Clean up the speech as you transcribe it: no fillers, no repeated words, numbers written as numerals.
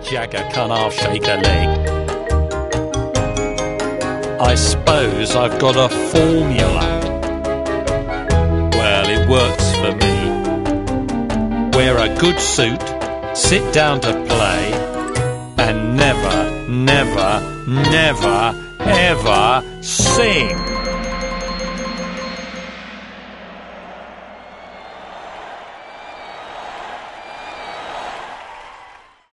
Jagger can't half shake a leg. I suppose I've got a formula. Well, it works for me. Wear a good suit, sit down to play, and never, never, never, ever sing.